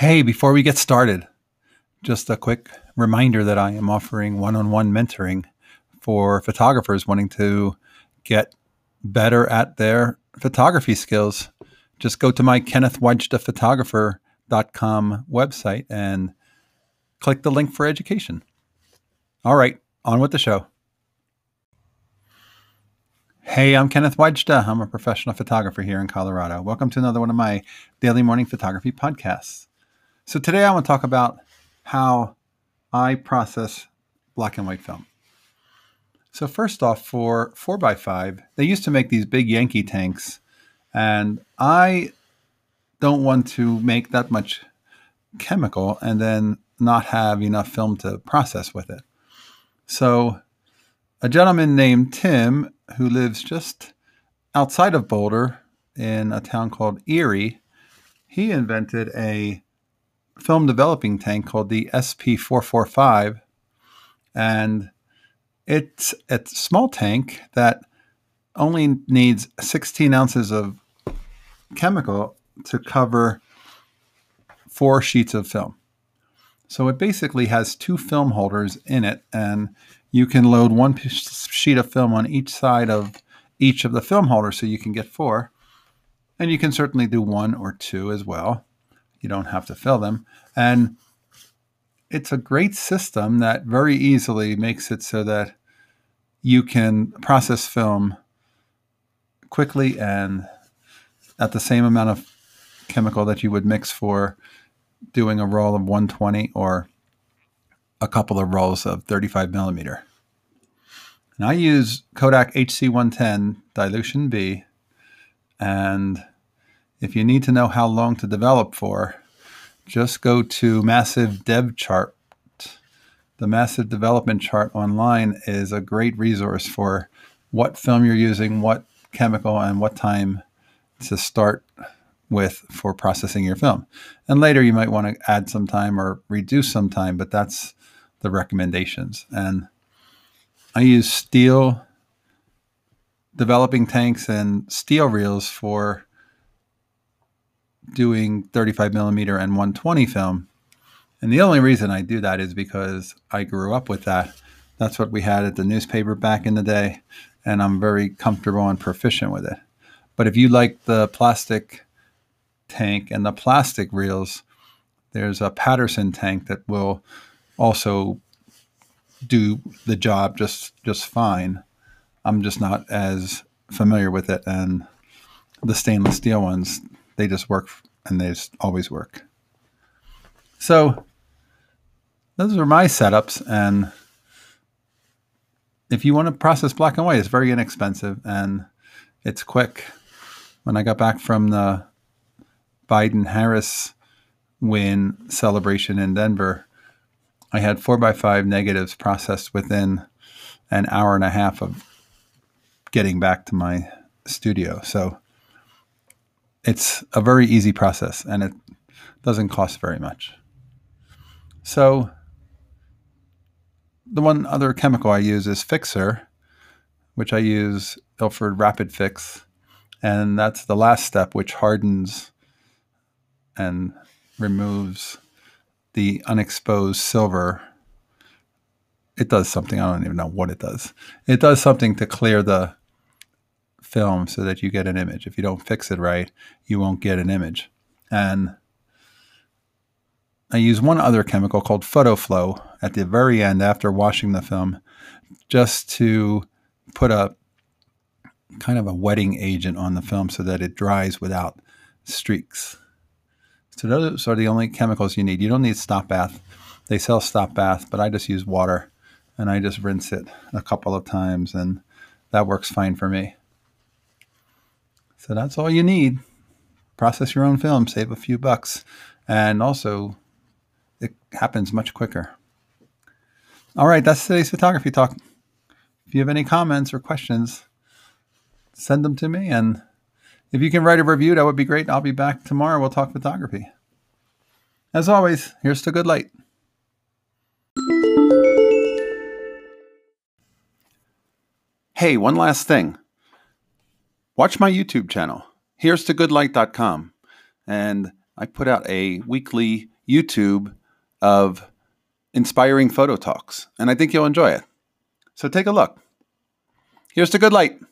Hey, before we get started, just a quick reminder that I am offering one-on-one mentoring for photographers wanting to get better at their photography skills. Just go to my kennethwajdaphotographer.com website and click the link for education. All right, on with the show. Hey, I'm Kenneth Wajda. I'm a professional photographer here in Colorado. Welcome to another one of my daily morning photography podcasts. So today I want to talk about how I process black and white film. So first off, for 4x5, they used to make these big Yankee tanks, and I don't want to make that much chemical and then not have enough film to process with it. So a gentleman named Tim, who lives just outside of Boulder in a town called Erie, he invented a film developing tank called the SP445, and it's a small tank that only needs 16 ounces of chemical to cover 4 sheets of film. So it basically has 2 film holders in it, and you can load 1 sheet of film on each side of each of the film holders, so you can get 4. And you can certainly do 1 or 2 as well. You don't have to fill them. And it's a great system that very easily makes it so that you can process film quickly and at the same amount of chemical that you would mix for doing a roll of 120 or a couple of rolls of 35 millimeter. And I use Kodak HC110 Dilution B. And if you need to know how long to develop for, just go to Massive Dev Chart. The Massive Development Chart online is a great resource for what film you're using, what chemical, and what time to start with for processing your film. And later you might want to add some time or reduce some time, but that's the recommendations. And I use steel developing tanks and steel reels for doing 35 millimeter and 120 film. And the only reason I do that is because I grew up with that. That's what we had at the newspaper back in the day, and I'm very comfortable and proficient with it. But if you like the plastic tank and the plastic reels, there's a Patterson tank that will also do the job just fine. I'm just not as familiar with it, and the stainless steel ones, they just work, and they just always work. So those are my setups, and if you want to process black and white, it's very inexpensive and it's quick. When I got back from the Biden-Harris win celebration in Denver, I had 4x5 negatives processed within an hour and a half of getting back to my studio. So it's a very easy process, and it doesn't cost very much. So the one other chemical I use is Fixer, which I use Ilford Rapid Fix. And that's the last step, which hardens and removes the unexposed silver. It does something. I don't even know what it does. It does something to clear the film so that you get an image. If you don't fix it right, you won't get an image. And I use one other chemical called PhotoFlow at the very end after washing the film, just to put a kind of a wetting agent on the film so that it dries without streaks. So those are the only chemicals you need. You don't need Stop Bath. They sell Stop Bath, but I just use water, and I just rinse it a couple of times, and that works fine for me. So that's all you need. Process your own film, save a few bucks, and also it happens much quicker. All right, that's today's photography talk. If you have any comments or questions, send them to me. And if you can write a review, that would be great. I'll be back tomorrow. We'll talk photography. As always, here's to good light. Hey, one last thing. Watch my YouTube channel. Here's to goodlight.com. And I put out a weekly YouTube of inspiring photo talks, and I think you'll enjoy it. So take a look. Here's to good light.